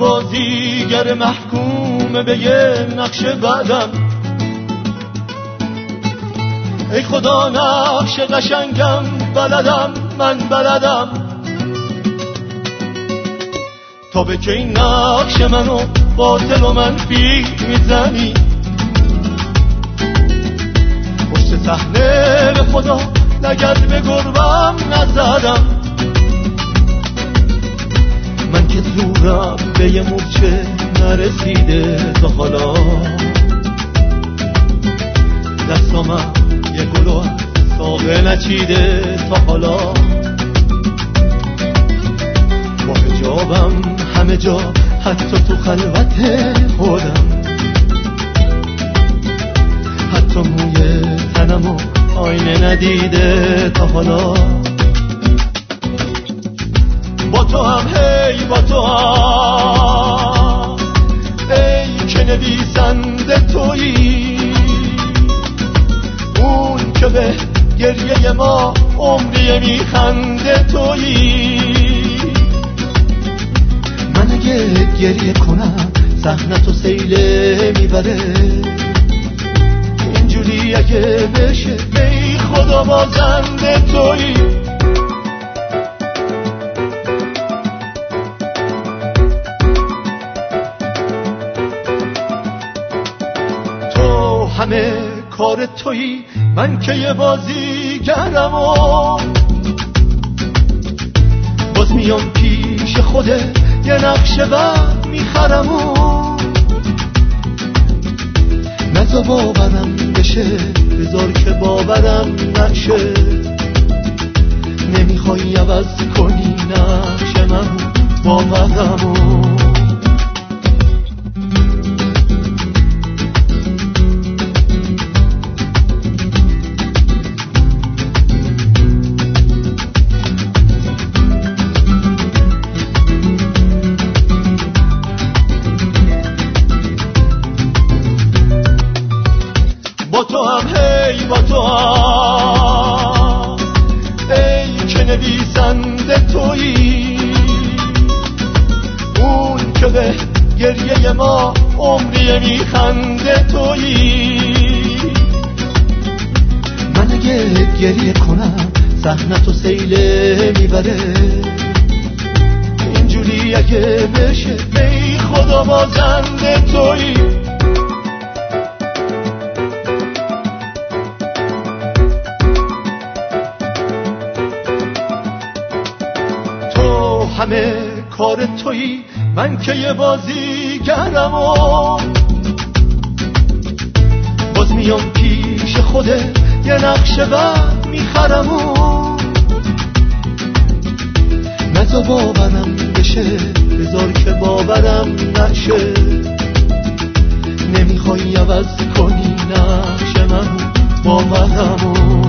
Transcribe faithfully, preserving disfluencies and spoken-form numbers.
بازیگر محکوم به یه نقش بعدم. ای خدا نقش قشنگم بلدم، من بلدم، تا به که این نقش منو باطل و منفی میزنی. پشت صحنه به خدا نگرد به گربم نزدم، من که زورم به یه مورچه نرسیده تا حالا. دستامم یه گلو ساقه نچیده تا حالا. با حجابم همه جا حتی تو خلوت خودم، حتی موی تنمو آینه ندیده تا حالا. با تو هم هی با تو هم ای که نویسنده تویی، اون که به گریه ما عمری میخنده تویی. من اگه گریه کنم صحنه‌تو سیله میبره، اینجوری اگه بشه ای خدا بازنده تویی. تو همه کار تویی، من که یه بازیگرم و باز میام پیش خوده یه نقش بعد میخرم و نزا باورم بشه، بذار که باورم نشه. نمیخوای عوض کنی نقش من باورم و با تو هم هی با تو هم ای که نویسنده تویی، اون که به گریه ما عمری میخنده تویی. من اگه گریه کنم صحنه‌تو سیله میبره، اینجوری اگه بشه ای خدا بازنده تویی. همه کار تویی، من که یه بازیگرم و باز میام پیش خوده یه نقش بعد میخرم و نزا باورم بشه، بذار که باورم نشه. نمیخوای عوض کنی نقش من باورم و